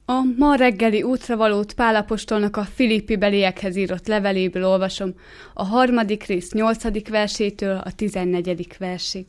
A ma reggeli útravalót Pál apostolnak a Filippi beliekhez írott leveléből olvasom, a 3. rész 8. versétől a 14. versig.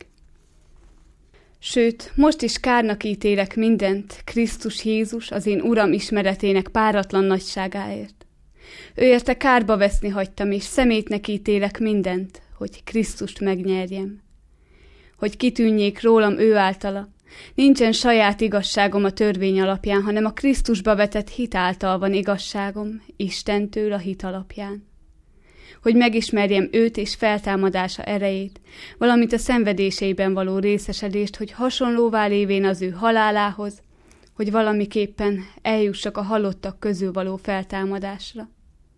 Sőt, most is kárnak ítélek mindent Krisztus Jézus, az én Uram ismeretének páratlan nagyságáért. Ő érte kárba veszni hagytam, és szemétnek ítélek mindent, hogy Krisztust megnyerjem. Hogy kitűnjék rólam ő általa, nincsen saját igazságom a törvény alapján, hanem a Krisztusba vetett hit által van igazságom, Istentől a hit alapján. Hogy megismerjem őt és feltámadása erejét, valamint a szenvedéseiben való részesedést, hogy hasonlóvá lévén az ő halálához, hogy valamiképpen eljussak a halottak közül való feltámadásra.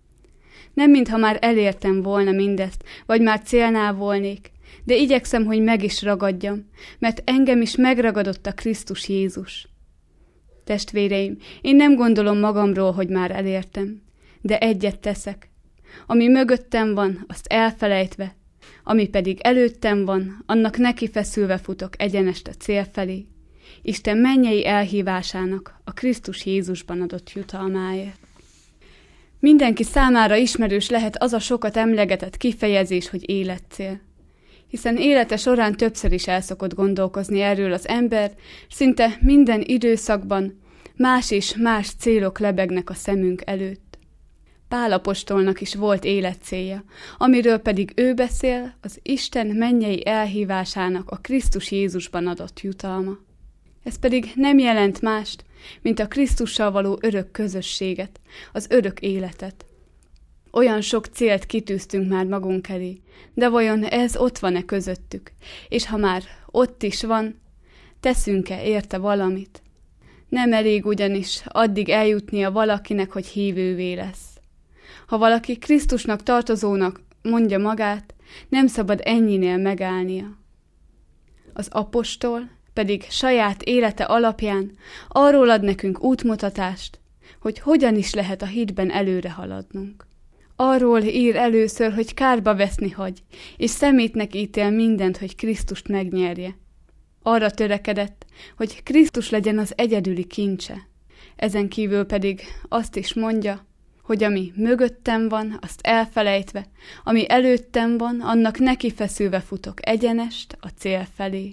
Nem mintha már elértem volna mindezt, vagy már célnál volnék, de igyekszem, hogy meg is ragadjam, mert engem is megragadott a Krisztus Jézus. Testvéreim, én nem gondolom magamról, hogy már elértem, de egyet teszek. Ami mögöttem van, azt elfelejtve, ami pedig előttem van, annak neki feszülve futok egyenest a cél felé, Isten mennyei elhívásának a Krisztus Jézusban adott jutalmáért. Mindenki számára ismerős lehet az a sokat emlegetett kifejezés, hogy életcél. Hiszen élete során többször is el szokott gondolkozni erről az ember, szinte minden időszakban más és más célok lebegnek a szemünk előtt. Pál apostolnak is volt életcélja, amiről pedig ő beszél, az Isten mennyei elhívásának a Krisztus Jézusban adott jutalma. Ez pedig nem jelent mást, mint a Krisztussal való örök közösséget, az örök életet. Olyan sok célt kitűztünk már magunk elé, de vajon ez ott van-e közöttük? És ha már ott is van, teszünk-e érte valamit? Nem elég ugyanis addig eljutnia valakinek, hogy hívővé lesz. Ha valaki Krisztusnak tartozónak mondja magát, nem szabad ennyinél megállnia. Az apostol pedig saját élete alapján arról ad nekünk útmutatást, hogy hogyan is lehet a hitben előre haladnunk. Arról ír először, hogy kárba veszni hagy, és szemétnek ítél mindent, hogy Krisztust megnyerje. Arra törekedett, hogy Krisztus legyen az egyedüli kincse. Ezen kívül pedig azt is mondja, hogy ami mögöttem van, azt elfelejtve, ami előttem van, annak neki feszülve futok egyenest a cél felé.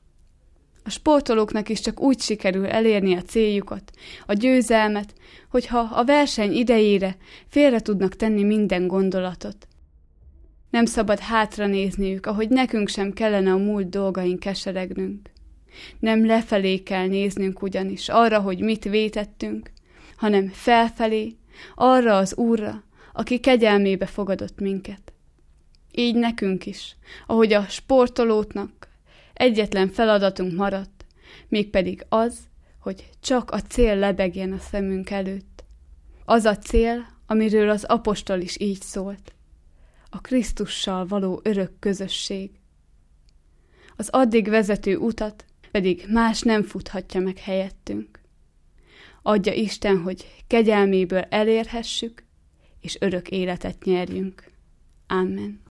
A sportolóknak is csak úgy sikerül elérni a céljukat, a győzelmet, hogyha a verseny idejére félre tudnak tenni minden gondolatot. Nem szabad hátra nézniük, ahogy nekünk sem kellene a múlt dolgain keseregnünk. Nem lefelé kell néznünk ugyanis arra, hogy mit vétettünk, hanem felfelé, arra az Úrra, aki kegyelmébe fogadott minket. Így nekünk is, ahogy a sportolóknak egyetlen feladatunk maradt, mégpedig az, hogy csak a cél lebegjen a szemünk előtt. Az a cél, amiről az apostol is így szólt. A Krisztussal való örök közösség. Az addig vezető utat pedig más nem futhatja meg helyettünk. Adja Isten, hogy kegyelméből elérhessük, és örök életet nyerjünk. Amen.